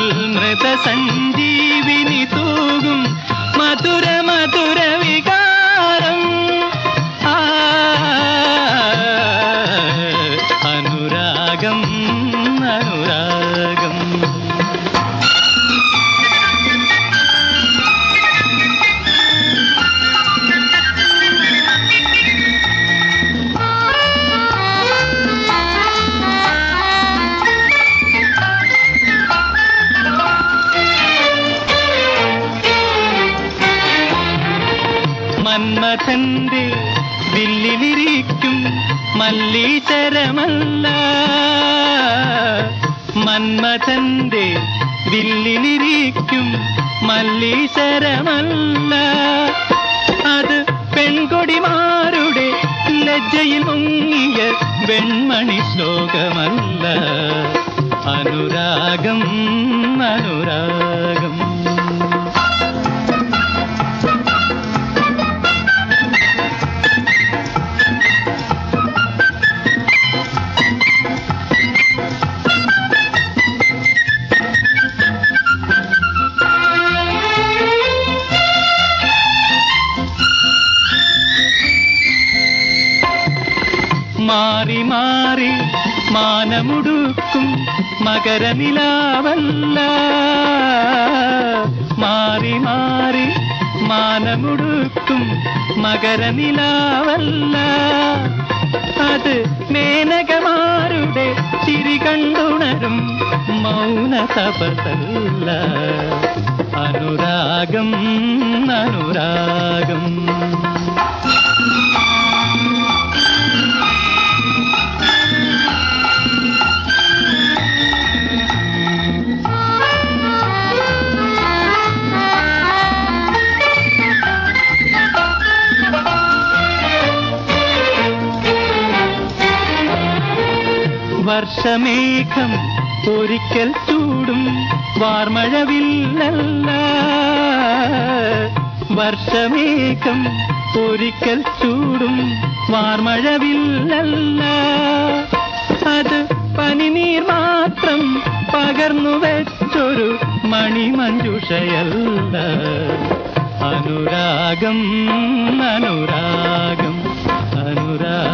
മൃതസഞ്ജീവിനി തൂകും മധുര മധുര വികാരം. അനുരാഗം അനുരാഗം. മന്മഥന്റെ വില്ലിലിരിക്കും മല്ലീശരമല്ല, മന്മഥന്റെ വില്ലിലിരിക്കും മല്ലീശരമല്ല. അത് പെൺകൊടിമാരുടെ ലജ്ജയിൽ മുങ്ങിയ വെൺമണി ശ്ലോകമല്ല. അനുരാഗം അനുരാഗം. മാറി മാറി മാനമുടുക്കും മകരനിലാവല്ല, മാറി മാറി മാനമുടുക്കും മകരനിലാവല്ല. അത് മേനകമാരുടെ ചിരി കണ്ടുണരും മൗന തപസല്ല. അനുരാഗം അനുരാഗം. വർഷമേഘം ഒരിക്കൽ ചൂടും വാർമഴവില്ലല്ല, വർഷമേഘം ഒരിക്കൽ ചൂടും വാർമഴവില്ലല്ല. അത് പനിനീർ മാത്രം പകർന്നു വെച്ചൊരു മണിമഞ്ജുഷയല്ല. അനുരാഗം അനുരാഗം അനുരാഗം.